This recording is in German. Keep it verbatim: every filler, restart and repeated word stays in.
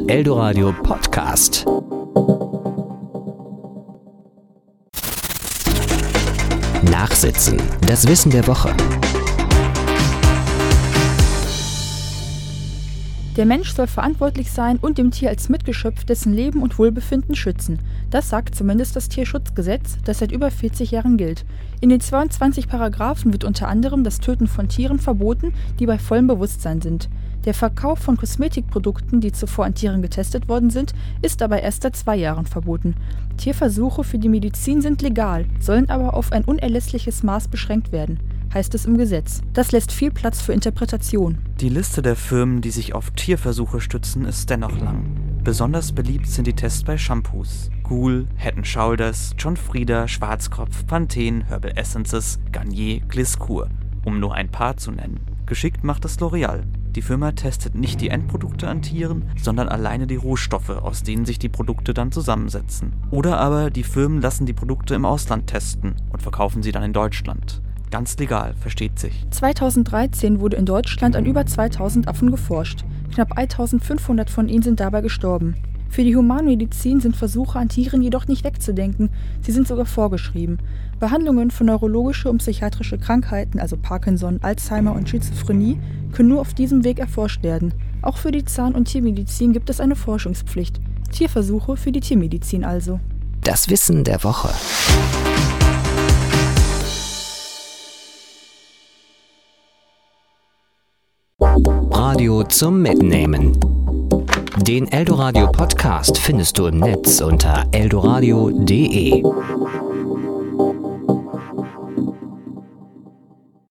Eldoradio Podcast. Nachsitzen. Das Wissen der Woche. Der Mensch soll verantwortlich sein und dem Tier als Mitgeschöpf dessen Leben und Wohlbefinden schützen. Das sagt zumindest das Tierschutzgesetz, das seit über vierzig Jahren gilt. In den zweiundzwanzig Paragraphen wird unter anderem das Töten von Tieren verboten, die bei vollem Bewusstsein sind. Der Verkauf von Kosmetikprodukten, die zuvor an Tieren getestet worden sind, ist aber erst seit zwei Jahren verboten. Tierversuche für die Medizin sind legal, sollen aber auf ein unerlässliches Maß beschränkt werden, heißt es im Gesetz. Das lässt viel Platz für Interpretation. Die Liste der Firmen, die sich auf Tierversuche stützen, ist dennoch lang. Besonders beliebt sind die Tests bei Shampoos. Ghoul, Head and Shoulders, John Frieda, Schwarzkopf, Pantene, Herbal Essences, Garnier, Gliscour, um nur ein paar zu nennen. Geschickt macht es L'Oreal. Die Firma testet nicht die Endprodukte an Tieren, sondern alleine die Rohstoffe, aus denen sich die Produkte dann zusammensetzen. Oder aber die Firmen lassen die Produkte im Ausland testen und verkaufen sie dann in Deutschland. Ganz legal, versteht sich. zweitausenddreizehn wurde in Deutschland an über zweitausend Affen geforscht. Knapp eintausendfünfhundert von ihnen sind dabei gestorben. Für die Humanmedizin sind Versuche an Tieren jedoch nicht wegzudenken, sie sind sogar vorgeschrieben. Behandlungen für neurologische und psychiatrische Krankheiten, also Parkinson, Alzheimer und Schizophrenie, können nur auf diesem Weg erforscht werden. Auch für die Zahn- und Tiermedizin gibt es eine Forschungspflicht. Tierversuche für die Tiermedizin also. Das Wissen der Woche. Radio zum Mitnehmen. Den Eldoradio Podcast findest du im Netz unter eldoradio punkt de.